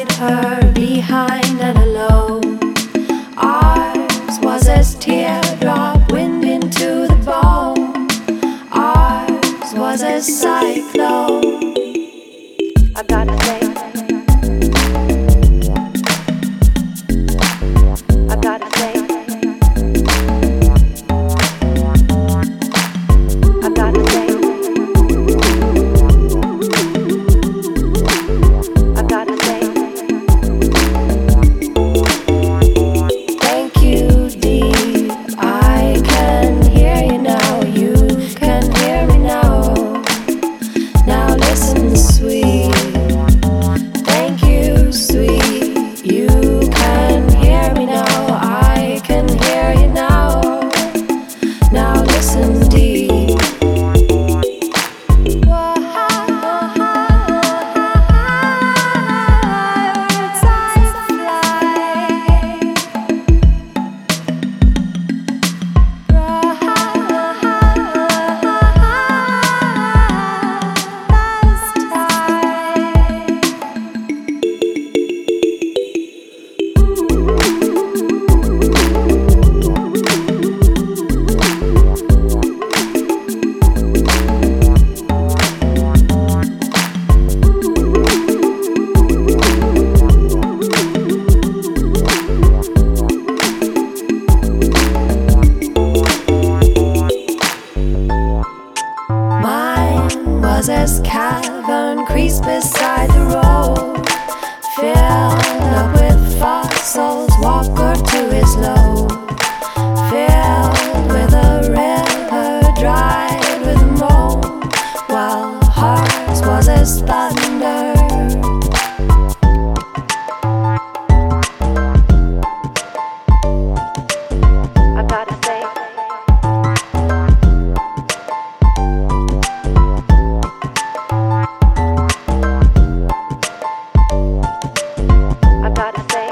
her behind and alone. Ours was as teardrop wind into the bone. Ours was as cyclone. I gotta say, I gotta say, I gotta say, I gotta say, thank you, deep. I can hear you now. You can hear me now. Now listen, sweet. Thank you, sweet. You can hear me now. I can hear you now. Now listen, deep. Mine was as cavern creased beside the road, filled up with fossils, walker to his load, filled with a river, dried with a moan, while hearts was as thunder. I gotta say, I gotta say,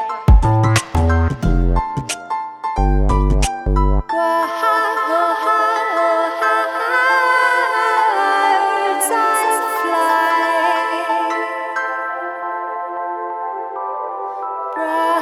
birds I fly.